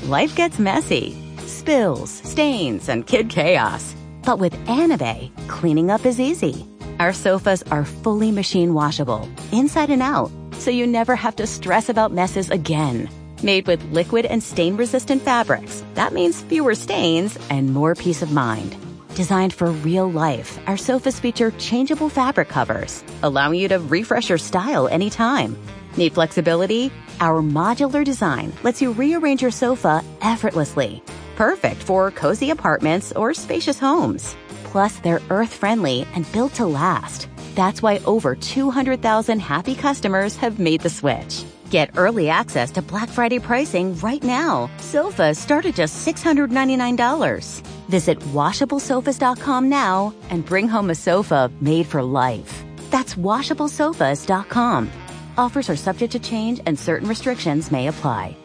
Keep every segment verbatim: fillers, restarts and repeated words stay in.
life gets messy. Spills, stains, and kid chaos. But with Anabei, cleaning up is easy. Our sofas are fully machine washable, inside and out, so you never have to stress about messes again. Made with liquid and stain-resistant fabrics, that means fewer stains and more peace of mind. Designed for real life, our sofas feature changeable fabric covers, allowing you to refresh your style anytime. Need flexibility? Our modular design lets you rearrange your sofa effortlessly. Perfect for cozy apartments or spacious homes. Plus, they're earth-friendly and built to last. That's why over two hundred thousand happy customers have made the switch. Get early access to Black Friday pricing right now. Sofas start at just six hundred ninety-nine dollars. Visit washable sofas dot com now and bring home a sofa made for life. That's washable sofas dot com. Offers are subject to change and certain restrictions may apply.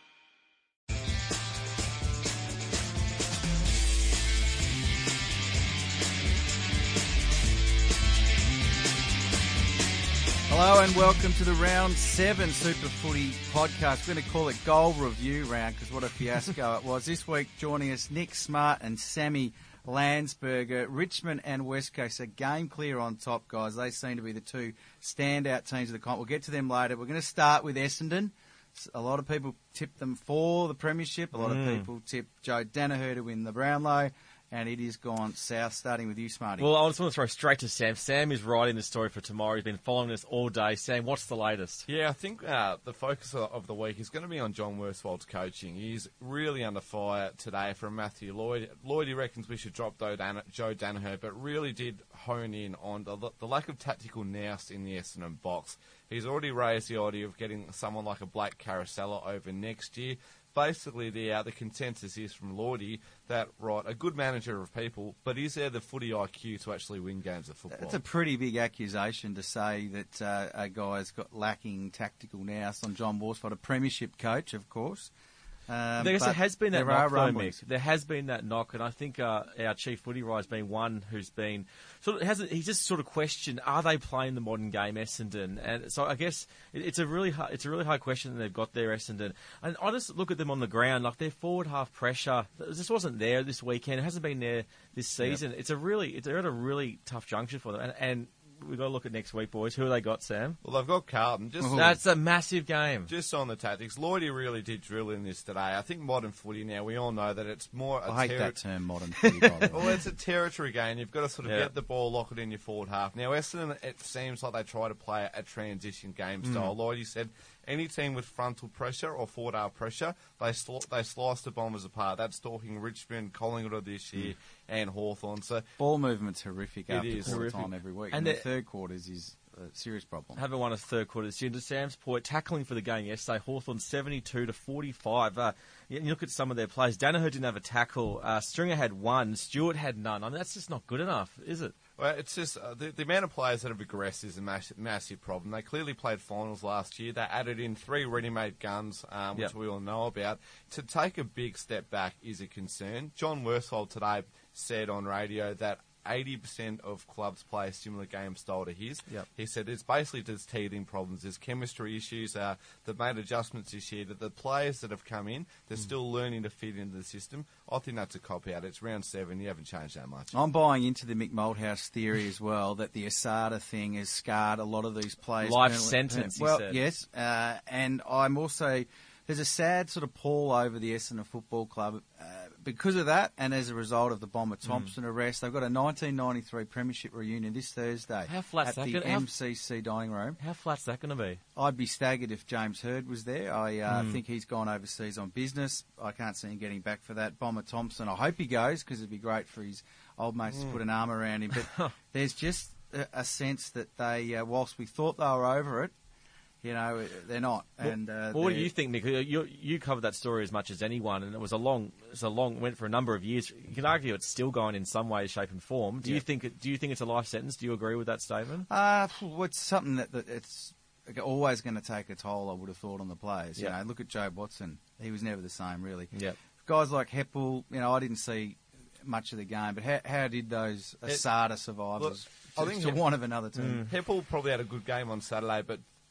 Hello and welcome to the Round seven Super Footy podcast. We're going to call it Goal Review Round because what a fiasco it was. This week joining us, Nick Smart and Sammy Landsberger. Richmond and West Coast are game clear on top, guys. They seem to be the two standout teams of the comp. We'll get to them later. We're going to start with Essendon. A lot of people tipped them for the premiership. A lot mm. of people tipped Joe Daniher to win the Brownlow. And it is gone south, starting with you, Smarty. Well, I just want to throw straight to Sam. Sam is writing the story for tomorrow. He's been following us all day. Sam, what's the latest? Yeah, I think uh, the focus of the week is going to be on John Worsfold's coaching. He's really under fire today from Matthew Lloyd. Lloyd, he reckons we should drop Joe Daniher, but really did hone in on the, the lack of tactical nous in the Essendon box. He's already raised the idea of getting someone like a Blake Carousella over next year. Basically, the uh, the consensus is from Lloydie that, right, a good manager of people, but is there the footy I Q to actually win games of football? That's a pretty big accusation to say that uh, a guy's got lacking tactical nous on John Worsfold, a premiership coach, of course. Um, I guess there has been that knock, though, Mick. There has been that knock, and I think uh, our chief footy writer has been one who's been sort of hasn't. He just sort of questioned: are they playing the modern game, Essendon? And so I guess it, it's a really hard, it's a really hard question that they've got there, Essendon. And I just look at them on the ground, like their forward half pressure. This wasn't there this weekend. It hasn't been there this season. Yep. It's a really, it's, they're at a really tough juncture for them, and. and we've got to look at next week, boys. Who have they got, Sam? Well, they've got Carlton. Just That's a massive game. Just on the tactics. Lloydie really did drill in this today. I think modern footy now, we all know that it's more a I hate terri- that term, modern footy, by the way. Well, it's a territory game. You've got to sort of yeah. get the ball, lock it in your forward half. Now, Essendon, it seems like they try to play a transition game mm. style. Lloydie said any team with frontal pressure or forward half pressure, they sl- they slice the Bombers apart. That's talking Richmond, Collingwood of this year, mm. and Hawthorn. So ball movement's horrific after is. quarter Horrific. time every week. And, and the, the third quarters is a serious problem. Haven't won a third quarter this year. To Sam's point, tackling for the game yesterday, Hawthorn seventy-two to forty-five. Uh, you look at some of their players. Daniher didn't have a tackle. Uh, Stringer had one. Stewart had none. I mean, that's just not good enough, is it? Well, it's just uh, the, the amount of players that have regressed is a mass, massive problem. They clearly played finals last year. They added in three ready-made guns, um, which yep. we all know about. To take a big step back is a concern. John Worsfold today said on radio that eighty percent of clubs play a similar game style to his. Yep. He said it's basically just teething problems. There's chemistry issues. Uh, they've made adjustments this year. That the players that have come in, they're mm. still learning to fit into the system. I think that's a cop-out. It's round seven. You haven't changed that much. I'm buying into the Mick Malthouse theory as well, that the Asada thing has scarred a lot of these players. Life permanently. sentence, Well, he said. yes. Uh, and I'm also... There's a sad sort of pall over the Essendon Football Club uh, because of that, and as a result of the Bomber Thompson mm. arrest. They've got a nineteen ninety-three Premiership reunion this Thursday How flat's at that the gonna, M C C how, dining room. How flat's that going to be? I'd be staggered if James Hird was there. I uh, mm. think he's gone overseas on business. I can't see him getting back for that. Bomber Thompson, I hope he goes because it'd be great for his old mates mm. to put an arm around him. But there's just a, a sense that they, uh, whilst we thought they were over it, you know, they're not. Well, and uh, well, what do you think, Nick? You, you covered that story as much as anyone, and it was a long, it's a long, went for a number of years. You can argue it's still going in some way, shape, and form. Do yeah. you think? It, do you think it's a life sentence? Do you agree with that statement? Uh, well, it's something that, that it's always going to take a toll. I would have thought on the players. Yeah. You know, look at Joe Watson. He was never the same, really. Yeah. Guys like Heppel, you know, I didn't see much of the game, but how, how did those Asada survivors? Look, I think to Heppel, one of another team. Mm. Heppel probably had a good game on Saturday, but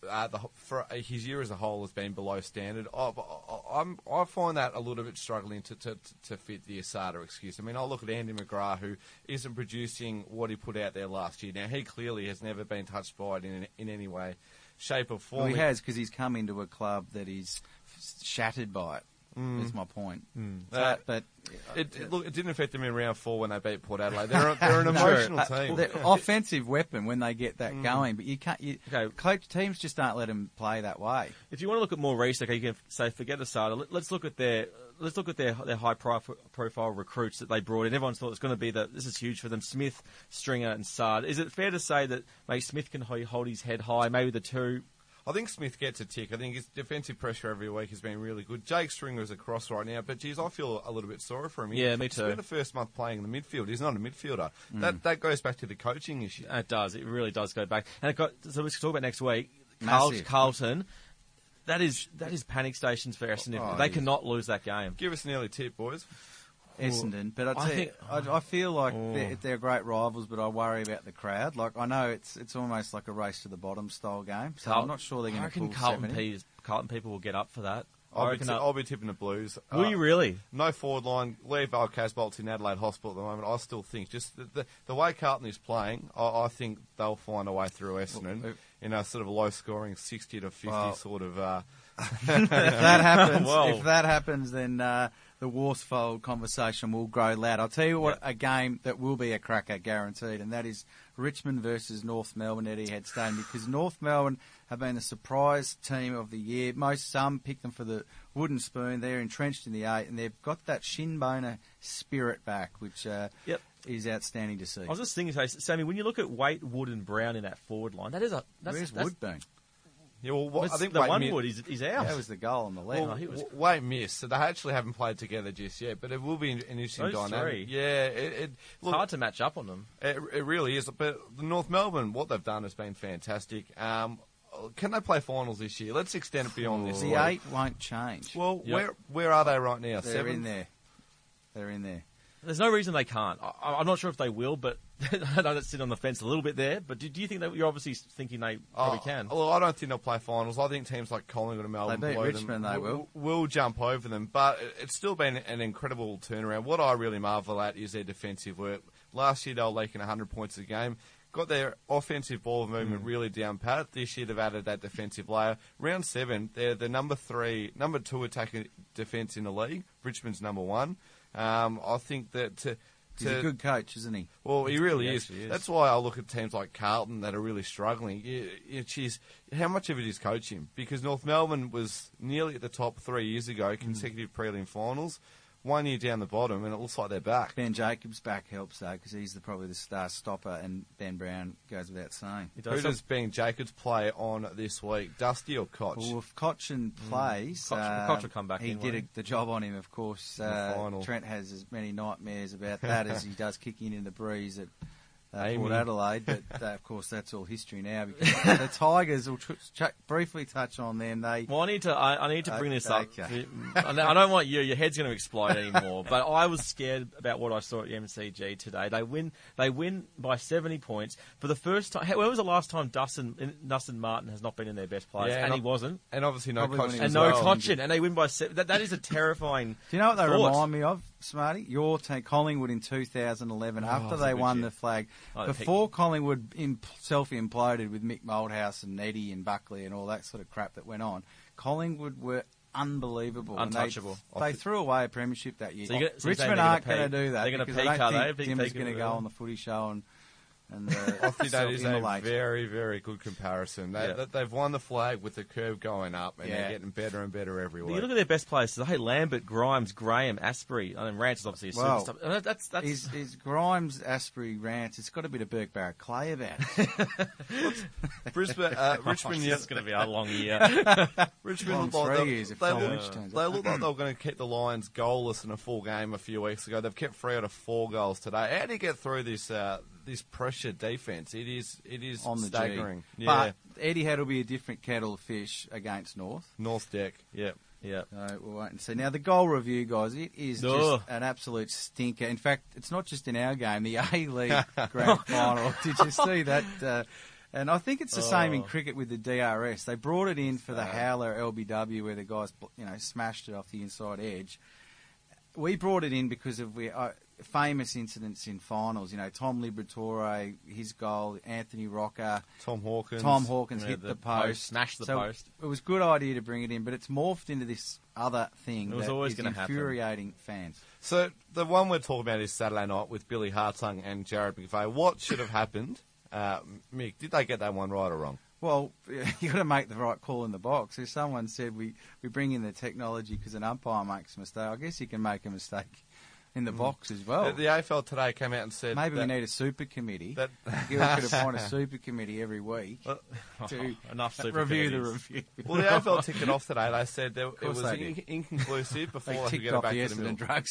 uh, the, for uh, his year as a whole has been below standard. I, I, I'm, I find that a little bit struggling to, to, to fit the Asada excuse. I mean, I look at Andy McGrath, who isn't producing what he put out there last year. Now, he clearly has never been touched by it in, in any way, shape or form. Well, he has, because he's come into a club that is shattered by it. Mm. That's my point. Mm. So, uh, but it, it, look, it didn't affect them in round four when they beat Port Adelaide. They're, a, they're an emotional no, team. Uh, they're offensive weapon when they get that mm. going, but you can't. You, okay. Coach teams just don't let them play that way. If you want to look at more recent, okay, you can say forget Asada. Let, let's look at their let's look at their their high prof- profile recruits that they brought in. Everyone thought it was going to be that this is huge for them. Smith, Stringer, and Sard. Is it fair to say that maybe Smith can hold his head high? Maybe the two. I think Smith gets a tick. I think his defensive pressure every week has been really good. Jake Stringer is across right now, but geez, I feel a little bit sorry for him. He, yeah, me too. He spent the first month playing in the midfield. He's not a midfielder. Mm. That that goes back to the coaching issue. It does. It really does go back. And it got, so let's talk about next week. Carl, Carlton. That is that is panic stations for Essendon. Oh, they cannot lose that game. Give us an early tip, boys. Essendon, but I'd I say, think, I, I feel like oh. they're, they're great rivals, but I worry about the crowd. Like I know it's it's almost like a race to the bottom style game, so Carl, I'm not sure they're going to pull Carlton seventy. Peas, Carlton people will get up for that. I'll, I be, reckon t- that, I'll be tipping the Blues. Will uh, you really? No forward line. Lee Val Casbolt's in Adelaide Hospital at the moment. I still think just the, the, the way Carlton is playing, I, I think they'll find a way through Essendon well, in a sort of low scoring sixty to fifty well, sort of. Uh, if that happens, Whoa. if that happens, then uh, the Worsfold conversation will grow loud. I'll tell you what, yeah. a game that will be a cracker, guaranteed, and that is Richmond versus North Melbourne at Etihad Stadium, because North Melbourne have been the surprise team of the year. Most some pick them for the wooden spoon. They're entrenched in the eight, and they've got that shin boner spirit back, which uh, yep. is outstanding to see. I was just thinking, Sammy, when you look at Waite, Wood, and Brown in that forward line, that is a that's, where's that's, Wood been? Yeah, well, well, I think the Wade one mi- Wood is he's out. That was the goal on the left. Well, oh, he was... Wade missed, so they actually haven't played together just yet. But it will be an interesting Those dynamic. Three. Yeah, it, it, look, it's hard to match up on them. It, it really is. But the North Melbourne, what they've done has been fantastic. Um, can they play finals this year? Let's extend it beyond this. The week. eight won't change. Well, yep. where where are they right now? They're Seventh? in there. They're in there. There's no reason they can't. I, I'm not sure if they will, but I know that sit on the fence a little bit there. But do, do you think that you're obviously thinking they probably oh, can? Well, I don't think they'll play finals. I think teams like Collingwood and Melbourne, they beat below Richmond, them, they will. will jump over them. But it's still been an incredible turnaround. What I really marvel at is their defensive work. Last year they were leaking one hundred points a game. Got their offensive ball movement mm. really down pat. This year they've added that defensive layer. Round seven, they're the number three, number two attacking defence in the league. Richmond's number one. Um, I think that. To, He's to, a good coach, isn't he? Well, he really he is. is. That's why I look at teams like Carlton that are really struggling. You, you, geez, how much of it is coaching? Because North Melbourne was nearly at the top three years ago, consecutive mm. prelim finals. One year down the bottom, and it looks like they're back. Ben Jacobs' back helps, though, because he's the, probably the star stopper, and Ben Brown goes without saying. Does Who does Ben Jacobs play on this week, Dusty or Koch? Well, if Cochin plays, mm. Koch, uh, Koch will come back he in, did a, the job on him, of course. Uh, Trent has as many nightmares about that as he does kicking in the breeze at uh, Port Adelaide, but uh, of course that's all history now. Because the Tigers, will tr- ch- briefly touch on them. They well, I need to I, I need to bring okay, this up. Okay. I don't want you. Your head's going to explode anymore. But I was scared about what I saw at the M C G today. They win. They win by seventy points for the first time. When was the last time Dustin Dustin Martin has not been in their best players? Yeah, and, and he wasn't. And obviously no Cochin. And no well. Cochin. And they win by seven. That, that is a terrifying. Do you know what they thought. remind me of, Smarty? Your team, Collingwood in two thousand eleven, oh, after they won year. the flag. Oh, Before Collingwood imp- self-imploded with Mick Moldhouse and Eddie and Buckley and all that sort of crap that went on, Collingwood were unbelievable. Untouchable. And they, they threw away a premiership that year. So you're, so Richmond aren't going to do that. They're going to because peak, I don't are think they? Tim's Peak, going to peak, go on the footy show and... And, uh, I think that is a late. very, very good comparison. They, yeah. They've won the flag with the curve going up, and yeah. they're getting better and better every week. You look at their best players. So, hey, Lambert, Grimes, Graham, Asprey. I mean, Rance is obviously a well, superstar. That's, that's... Is, is Grimes, Asprey, Rance, it's got a bit of Burke Barrett Clay about it. Brisbane, uh, Richmond... oh, it's going to be a long year. Richmond long look like three they, years if they, Tom look, Lynch turns they up. look like they were going to keep the Lions goalless in a full game a few weeks ago. They've kept three out of four goals today. How do you get through this uh, this pressure defence? It is it is on the staggering. G. Yeah. But Etihad will be a different kettle of fish against North. North deck, yeah. Yeah. So we'll wait and see. Now, the goal review, guys, it is Oh. just an absolute stinker. In fact, it's not just in our game, the A-League Grand Final. Did you see that? Uh, And I think it's the same in Oh. cricket with the D R S. They brought it in for the Howler L B W where the guys, you know, smashed it off the inside edge. We brought it in because of we uh, famous incidents in finals. You know, Tom Liberatore, his goal, Anthony Rocker, Tom Hawkins. Tom Hawkins Yeah, hit the the, post, post, smashed the so post. It was a good idea to bring it in, but it's morphed into this other thing It was that always is gonna happen. infuriating fans. So the one we're talking about is Saturday night with Billy Hartung and Jared McVeigh. What should have happened? Uh, Mick, did they get that one right or wrong? Well, you got to make the right call in the box. If someone said we, we bring in the technology because an umpire makes a mistake, I guess you can make a mistake in the box as well. The, the A F L today came out and said Maybe that, we need a super committee. that Gil could appoint a super committee every week to Enough super review the committees. review. well, the A F L ticked it off today. They said there, it course was they in, did. inconclusive before They they, could ticked get it off back the to the middle. Essendon drug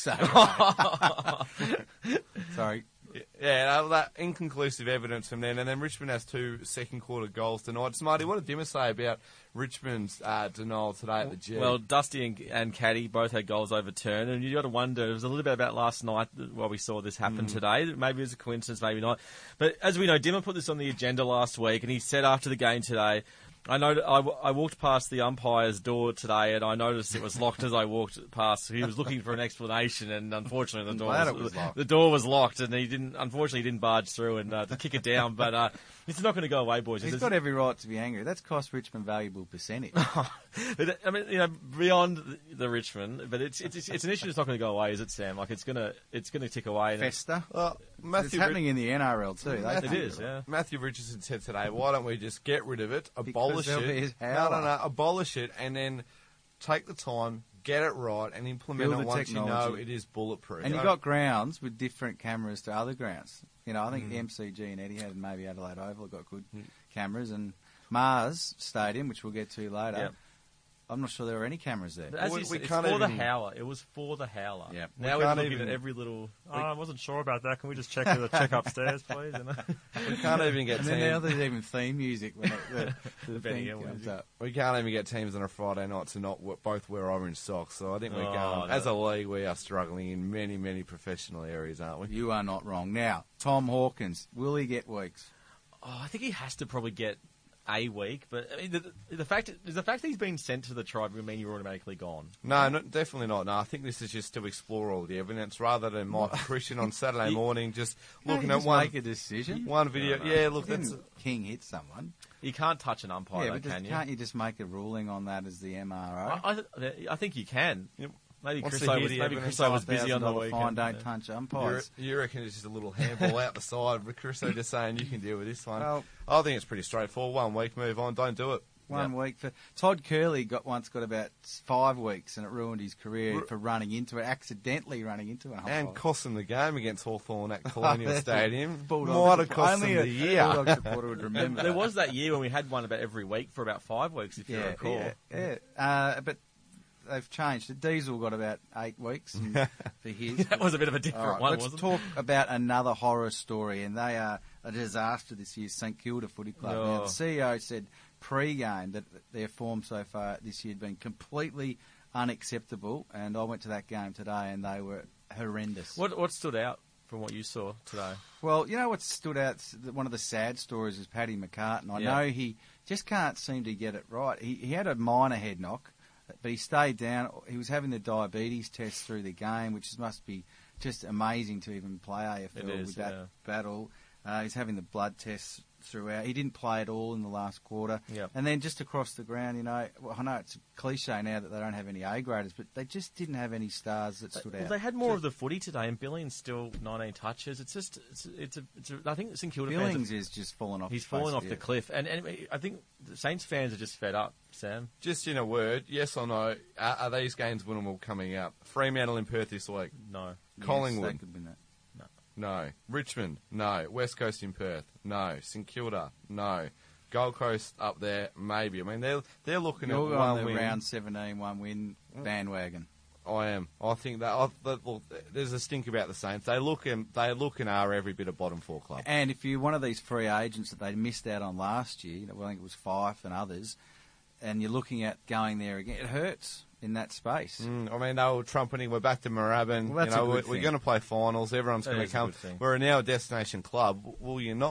sale. Sorry. Yeah, uh, that inconclusive evidence from then, and then Richmond has two second quarter goals tonight. Smarty, what did Dimmer say about Richmond's uh, denial today at the G? Well, Dusty and, and Caddy both had goals overturned, and you got to wonder. It was a little bit about last night while we saw this happen today. Maybe it was a coincidence, maybe not. But as we know, Dimmer put this on the agenda last week, and he said after the game today. I know. I, I walked past the umpire's door today, and I noticed it was locked as I walked past. He was looking for an explanation, and unfortunately, the door glad was, it was locked. the door was locked, and he didn't. Unfortunately, he didn't barge through and uh, to kick it down. But uh, it's not going to go away, boys. He's There's- got every right to be angry. That's cost Richmond valuable percentage. But, I mean, you know, beyond the, the Richmond, but it's it's it's an issue that's not going to go away, is it, Sam? Like it's gonna it's going to tick away. And Festa. well, It's Matthew, happening in the N R L too. They Matthew- it is, yeah. Matthew Richardson said today, why don't we just get rid of it, abolish there'll be it? a No, howler. no, no, abolish it, and then take the time, get it right, and implement Build it the once you know technology. it is bulletproof. And you've I- got grounds with different cameras to other grounds. You know, I Mm. think M C G and Etihad and maybe Adelaide Oval have got good cameras. And Mars Stadium, which we'll get to later, Yep. I'm not sure there are any cameras there. But as We- you we said, it's can't for the even- howler. It was for the howler. Yep. Now We we're can't looking even- at every little. Oh, I wasn't sure about that. Can we just check the check upstairs, please? You know? we can't even get And then now teams. there's even theme music when it, the, the Benny thing Hill comes music. up. We can't even get teams on a Friday night to not w- both wear orange socks. So I think we're Oh, going, no. as a league, we are struggling in many, many professional areas, aren't we? You are not wrong. Now, Tom Hawkins, will he get weeks? Oh, I think he has to probably get a week. But I mean, the, the fact does the fact that he's been sent to the tribe mean you're automatically gone? No, no, definitely not. No, I think this is just to explore all the evidence rather than Mike Christian on Saturday morning just looking No, you at just one, make a decision. one video. Yeah, look, Didn't that's. King hit someone? You can't touch an umpire, yeah, though, but just, can you? can't you just make a ruling on that as the M R O? I, I, I think you can. Maybe What's Chris the O hear was, the maybe evidence? Chris O was busy on the $5,000 weekend. fine, don't Yeah. touch You, umpires. you reckon it's just a little handball out the side, but Chris just saying you can deal with this one. Well- I think it's pretty straightforward. One week, move on, don't do it. One Yeah. week for Todd Curley got once got about five weeks and it ruined his career R- for running into it, accidentally running into an umpire. And cost them the game against Hawthorn at Colonial Stadium. Bulldog Might have supporter- cost only them a the year. Bulldog supporter would remember. There that. was that year when we had one about every week for about five weeks, if you yeah, recall. yeah, yeah. Uh, but they've changed it. Diesel got about eight weeks and for his. That was a bit of a different All right, one, let's wasn't talk about another horror story, and they are a disaster this year. St Kilda Footy Club. Now, Oh. the C E O said pre-game that their form so far this year had been completely unacceptable, and I went to that game today, and they were horrendous. it? What, what stood out from what you saw today? Well, you know what stood out? One of the sad stories is Paddy McCartan. I Yeah. know he just can't seem to get it right. He, he had a minor head knock, but he stayed down. He was having the diabetes test through the game, which must be just amazing to even play A F L It is, with that yeah. battle. Uh, he's having the blood tests throughout. He didn't play at all in the last quarter. Yep. And then just across the ground, you know, well, I know it's a cliche now that they don't have any A graders, but they just didn't have any stars that stood Well, out. they had more of the footy today, and Billings still nineteen touches. It's just, it's, it's a, it's a I think St Kilda fans. Billings is just falling off. He's the face fallen off of the earth. cliff, and, and I think the Saints fans are just fed up. Sam, Just in a word, yes or no, are, are these games winnable coming up? Fremantle in Perth this week? no. Yes, Collingwood? that could be that. No. Richmond? No. West Coast in Perth? No. St Kilda? No. Gold Coast up there? Maybe. I mean, they're, they're looking You're at on one the win. round seventeen, one win bandwagon. I am. I think that, I, that look, there's a stink about the Saints. They look and they look and are every bit a bottom four club. And if you're one of these free agents that they missed out on last year, you know, I think it was Fife and others, and you're looking at going there again, it hurts in that space. Mm, I mean, they were trumpeting, we're back to Moorabbin. Well, that's you know, a we're, good we're thing. going to play finals. Everyone's That going to is a come. good thing. We're now a destination club. Well, you're not.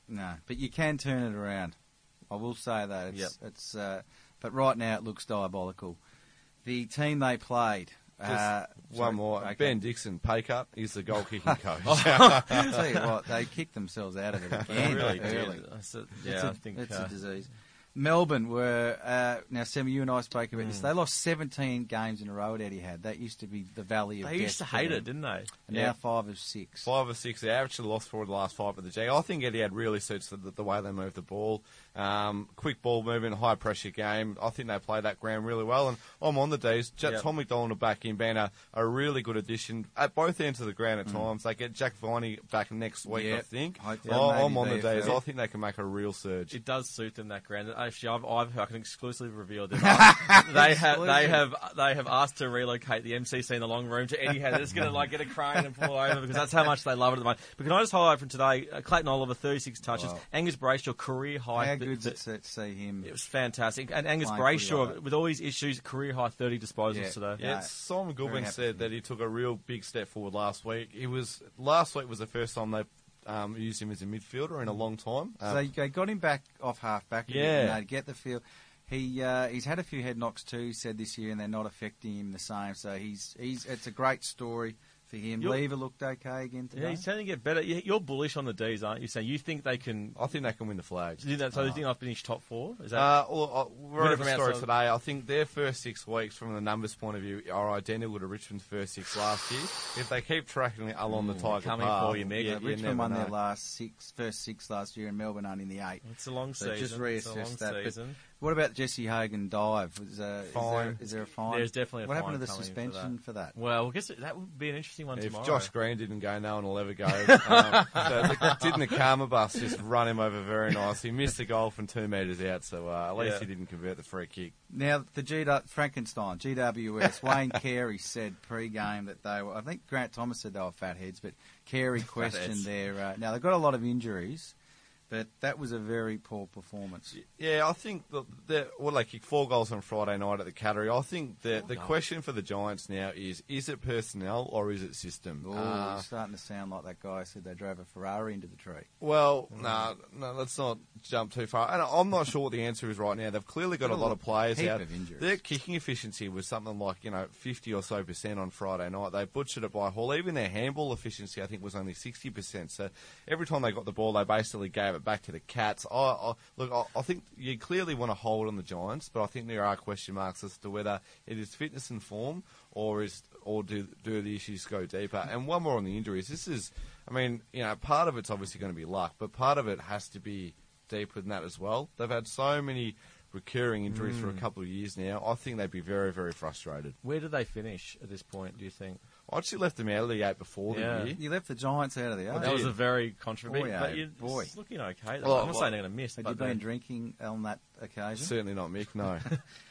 No, but you can turn it around. I will say that. It's, Yep. it's uh, but right now it looks diabolical. The team they played. Just Uh, one sorry, more. okay. Ben Dixon, pay cut. He's the goal kicking coach. I'll tell you what, they kicked themselves out of it again really early. did. I said, It's yeah, a, I think it's uh, a disease. Melbourne were uh, now. Sammy, you and I spoke about Hmm. this. They lost seventeen games in a row at Etihad. That used to be the valley of they death used to for hate them. it, didn't they? And Yeah. now five of six. Five or six. They actually lost four of the last five of the G. I think Etihad really suits the, the way they move the ball. Um, quick ball movement, high pressure game. I think they play that ground really well. And I'm on the D's. J- Yep. Tom McDonald back in being a, a really good addition at both ends of the ground at times. They get Jack Viney back next week, I Yep. think. Hopefully, I, I'm maybe on the V F L. D's. I think they can make a real surge. It does suit them that ground. Actually, I've, I've I can exclusively reveal that they have they have they have asked to relocate the M C C in the long room to Etihad. They're just going to like get a crane and pull over because that's how much they love it at the moment. But can I just highlight from today? Uh, Clayton Oliver, thirty-six touches. Wow. Angus Brayshaw, career high. How th- good's th- it to see him? It was fantastic. And Angus Playing footy Brayshaw, like that. with all his issues, career high thirty disposals Yeah. today. Yeah. Yeah, Simon Very Goodwin happy said for that he took a real big step forward last week. It was last week was the first time they um, used him as a midfielder in a long time. So Um, they, they got him back off half back. A bit, Yeah. you know, to get the feel. He uh, he's had a few head knocks too. He said this year, and they're not affecting him the same. So he's he's it's a great story for him. You're- Lever looked okay again today. Yeah, he's tending to get better. You- You're bullish on the D's, aren't you? Saying you think they can. I think they can win the flags. Do that, so you think they'll finish top four? Is that Uh, well, uh, we're Winner over from story outside. today. I think their first six weeks, from the numbers point of view, are identical to Richmond's first six last year. If they keep tracking it along the Tiger coming path, for you, Mick. yeah, Uh, you Richmond never won know. their last six, first six last year, and Melbourne only in the eight. it's a long So season? just It's a long reassess that. But season. what about Jesse Hagen dive? Was, uh, is, Fine. there, is there a fine? There's definitely a what happened fine to the coming for suspension that. for that? Well, I guess that would be an interesting one If tomorrow. Josh Green didn't go, no one will ever go. Um, so the, didn't the Karma bus just run him over very nice? He missed the goal from two metres out, so uh, at least Yeah. he didn't convert the free kick. Now, the G Frankenstein, G W S, Wayne Carey said pre-game that they were, I think Grant Thomas said they were fatheads, but Carey questioned Fatheads. their, uh, now they've got a lot of injuries, but that was a very poor performance. Yeah, I think the, the, well, they kicked four goals on Friday night at the Cattery. I think the the goals. question for the Giants now is: is it personnel or is it system? Oh, Uh, you're starting to sound like that guy who said they drove a Ferrari into the tree. well, no, no, let's not jump too far. And I'm not sure what the answer is right now. They've clearly got a lot of players heap out. of injuries. Their kicking efficiency was something like you know fifty or so percent on Friday night. They butchered it by Hall. Even their handball efficiency, I think, was only sixty percent. So every time they got the ball, they basically gave it back to the Cats. I, I, look, I, I think you clearly want to hold on the Giants, but I think there are question marks as to whether it is fitness and form or is or do do the issues go deeper. And one more on the injuries. This is, I mean, you know, part of it's obviously going to be luck, but part of it has to be deeper than that as well. They've had so many recurring injuries for a couple of years now. I think they'd be very, very frustrated. Where do they finish at this point, do you think? I actually left them out of the eight before Yeah. the year. You left the Giants out of the eight. That was did. a very controversial, Boy, but oh, you, boy. it's looking okay. Though. Well, I'm not well, saying they're going to miss, Had but you been they- drinking on that occasion? Certainly not Mick, no.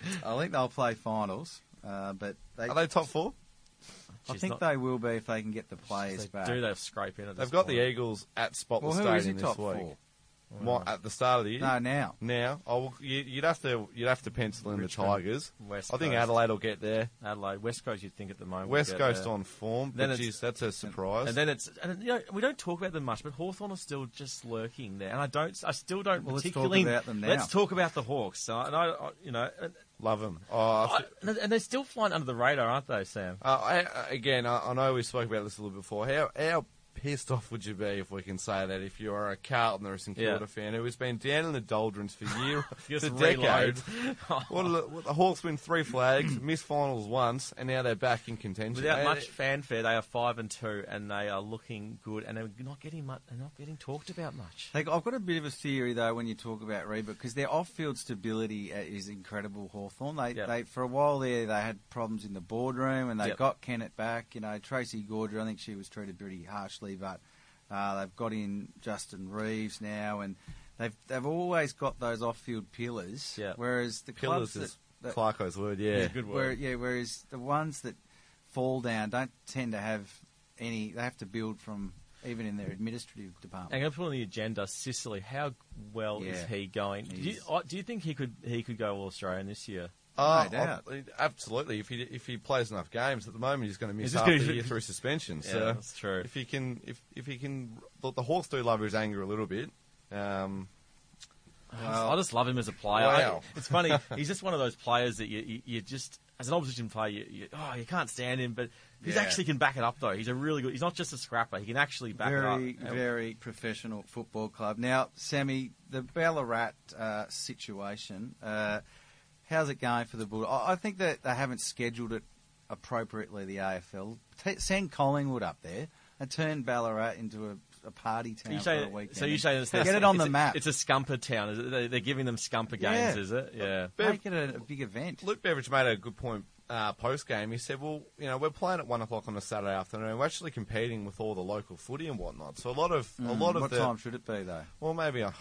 I think they'll play finals, uh, but they, Are they top four? I She's think not- they will be if they can get the players they back. do they scrape in at this They've got point. the Eagles at Spotless Well, who is Stadium your this top week. four? What, at the start of the year? No, now. Now, I will, you, you'd have to you'd have to pencil in Richmond, the Tigers. West I think Coast. Adelaide will get there. Adelaide, West Coast, you'd think at the moment. West would get Coast there. on form, Then but it's- geez, that's a surprise. And then it's, and you know, we don't talk about them much, but Hawthorn are still just lurking there, and I don't, I still don't Well, let's talk particularly. about them now. Let's talk about the Hawks. So, and I, I you know, and, Love them. Oh, I I, th- and they're still flying under the radar, aren't they, Sam? uh, I, again, I, I know we spoke about this a little bit before. How how pissed off would you be, if we can say that, if you're a Carlton or a St Kilda Yeah. fan who has been down in the doldrums for years, Just for reload. decades? What are the, what, the Hawks win three flags, missed finals once, and now they're back in contention. Without Uh, much fanfare, they are five and two, and they are looking good, and they're not getting much. They're not getting talked about much. Hey, I've got a bit of a theory though when you talk about Reba, because their off-field stability uh, is incredible. Hawthorn, they, Yep. they for a while there they had problems in the boardroom, and they Yep. got Kennett back. You know, Tracy Gordger, I think she was treated pretty harshly, but uh, they've got in Justin Reeves now, and they've they've always got those off-field pillars. Yep. Whereas the Pillars clubs that, is that Clarko's word, yeah. It's a good where, word. yeah, whereas the ones that fall down don't tend to have any. They have to build from even in their administrative department. I'm going to put on the agenda Sicily. How well is Yeah. he going? Do you, He's- uh, do you think he could he could go All Australian this year? Oh, No doubt. I- absolutely. If he if he plays enough games, at the moment he's going to miss He's just half gonna- the year through suspension. Yeah, so that's true. If he can, if if he can, look, the Hawks do love his anger a little bit. Um, I just love him as a player. Wow. I, it's funny. He's just one of those players that you, you, you just, as an opposition player, you, you, oh, you can't stand him, but he Yeah. actually can back it up, though. He's a really good, he's not just a scrapper. He can actually back very, it up. very professional football club. Now, Sammy, the Ballarat uh, situation, uh, how's it going for the Bulldogs? I I think that they haven't scheduled it appropriately, the A F L. T- send Collingwood up there and turn Ballarat into a, a party town You for say, a weekend. so you say it's Get it on it's the a, map. It's a scumper town. Is it? They- They're giving them scumper Yeah. games, is it? Yeah. Make it a, a big event. Luke Beveridge made a good point uh, post game. He said, "Well, you know, we're playing at one o'clock on a Saturday afternoon. We're actually competing with all the local footy and whatnot. So a lot of a lot of what the time should it be, though? well, maybe I,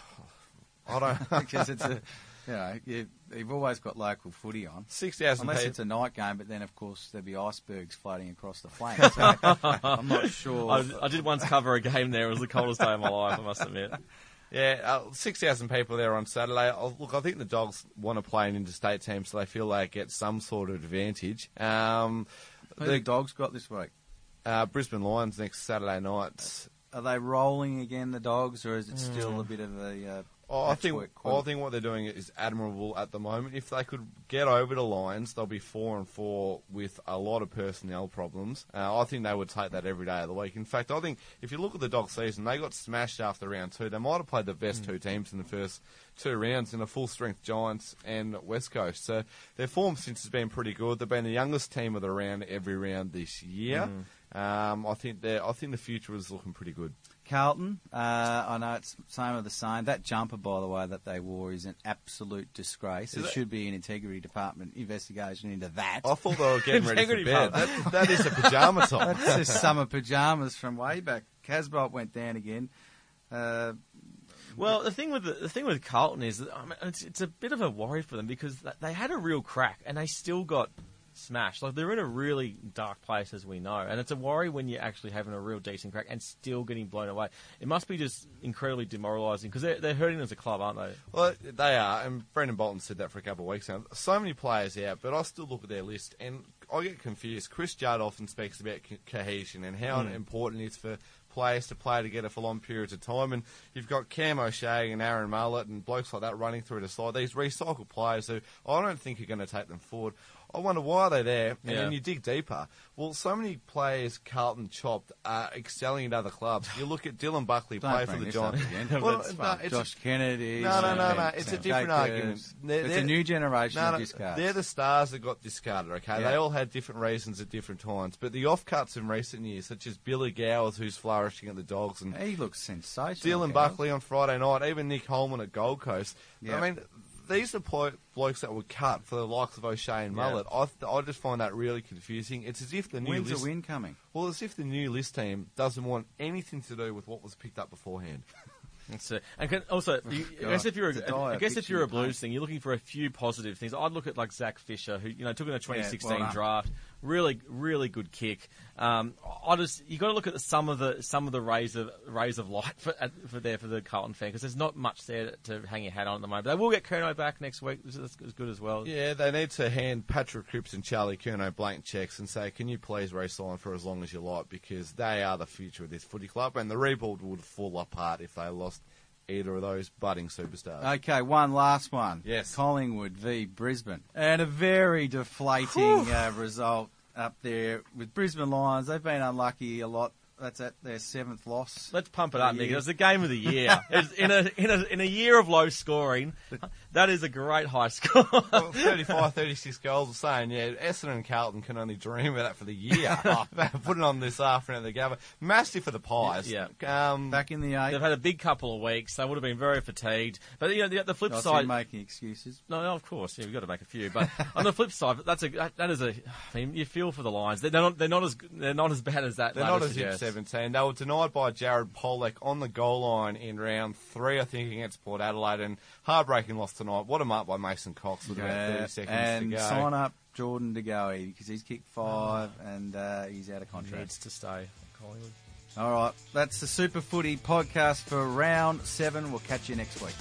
I don't Because it's a, you know, you, you've always got local footy on. six thousand Unless people. it's a night game, but then of course there'd be icebergs floating across the flank. So I'm not sure. I, I did once cover a game there. It was the coldest day of my life, I must admit. Yeah, uh, six thousand people there on Saturday. Oh, look, I think the Dogs want to play an interstate team, so they feel they get some sort of advantage. Um, Who the Dogs got this week? uh, Brisbane Lions next Saturday night. Are they rolling again, the Dogs, or is it still a bit of a uh, Oh, I think patchwork I quilt? think what they're doing is admirable at the moment. If they could get over the Lions, they'll be four and four with a lot of personnel problems. Uh, I think they would take that every day of the week. In fact, I think if you look at the Dog season, they got smashed after round two. They might have played the best two teams in the first two rounds in a full strength Giants and West Coast. So their form since has been pretty good. They've been the youngest team of the round every round this year. Um, I think they I think the future is looking pretty good. Carlton, uh, I know it's same of the same. That jumper, by the way, that they wore is an absolute disgrace. There it? should be an integrity department investigation into that. I thought they were getting ready for Integrity bed. Pub. That, that is a pyjama top. That's just summer pyjamas from way back. Casbolt went down again. Uh, Well, the thing with the, the thing with Carlton is that I mean, it's, it's a bit of a worry for them because th- they had a real crack and they still got smashed. Like they're in a really dark place, as we know, and it's a worry when you're actually having a real decent crack and still getting blown away. It must be just incredibly demoralising because they're, they're hurting as a club, aren't they? Well, they are, and Brendan Bolton said that for a couple of weeks now. So many players out, but I still look at their list and I get confused. Chris Judd often speaks about co- cohesion and how Mm. important it is for players to play together for long periods of time. And you've got Cam O'Shea and Aaron Mullett and blokes like that running through the side. These recycled players who I don't think are going to take them forward. I wonder why are they there? And Yeah. then you dig deeper. Well, so many players Carlton chopped are excelling at other clubs. You look at Dylan Buckley Don't play for bring the this up Giants. again. Well, That's no, fine. it's Josh Kennedy. No, no, no, no. uh, It's a Sam different Jacobs. argument. They're- It's a they're- new generation No, of no, discards. they're the stars that got discarded, okay? Yeah. They all had different reasons at different times. But the offcuts in recent years, such as Billy Gowers, who's flourishing at the Dogs, and He looks sensational. Dylan Cal. Buckley on Friday night, even Nick Holman at Gold Coast. Yeah. I mean, these are plo- blokes that were cut for the likes of O'Shea and Yeah. Mullet. I, th- I just find that really confusing. It's as if the new When's list... a win coming? Well, as if the new list team doesn't want anything to do with what was picked up beforehand. That's it. And can, also, you, I God, guess if you're it's a a, dire I guess if picture you're a you paint. Blues thing, you're looking for a few positive things. I'd look at like Zach Fisher, who you know took in a twenty sixteen done. draft, really, really good kick. Um, I just you got to look at some of the some of the rays of rays of light for uh, for there for the Carlton fan because there's not much there to, to hang your hat on at the moment. But they will get Kerno back next week, which is is good as well. Yeah, they need to hand Patrick Cripps and Charlie Curnow blank checks and say, can you please re-sign for as long as you like, because they are the future of this footy club, and the rebuild would fall apart if they lost either of those budding superstars. Okay, one last one. Yes. Collingwood v Brisbane. And a very deflating uh, result up there with Brisbane Lions. They've been unlucky a lot. That's at their seventh loss. Let's pump it up, Yeah. Nick. It's the game of the year. It's in a in a in a year of low scoring, that is a great high score. Well, thirty-five, thirty-six goals. Saying, yeah, Essendon and Carlton can only dream of that for the year. Putting on this afternoon at the Gabba. Massive for the Pies. Yeah. Um, Back in the eight. They've had a big couple of weeks. They would have been very fatigued. But you know, the, the flip Not side, making excuses. no, no, of course, yeah, we've got to make a few. But on the flip side, that's a that, that is a. I mean, you feel for the Lions. They're not they're not as they're not as bad as that. They're ladder not a zip suggests. seventeen. They were denied by Jared Pollock on the goal line in round three, I think, against Port Adelaide, and heartbreaking loss tonight. What a mark by Mason Cox with about Yeah, thirty seconds and to go. sign up Jordan De Goey because he's kicked five and uh, he's out of contract. Needs to stay. Collingwood. All right, that's the Super Footy podcast for round seven. We'll catch you next week.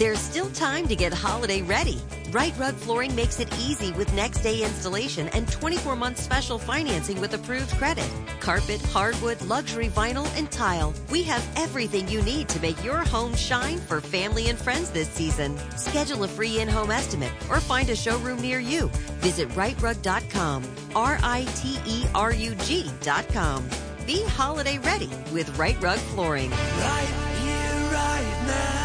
There's still time to get holiday ready. Right Rug Flooring makes it easy with next day installation and twenty-four month special financing with approved credit. Carpet, hardwood, luxury vinyl, and tile. We have everything you need to make your home shine for family and friends this season. Schedule a free in-home estimate or find a showroom near you. Visit right rug dot com. R I T E R U G dot com. Be holiday ready with Right Rug Flooring. Right here, right now.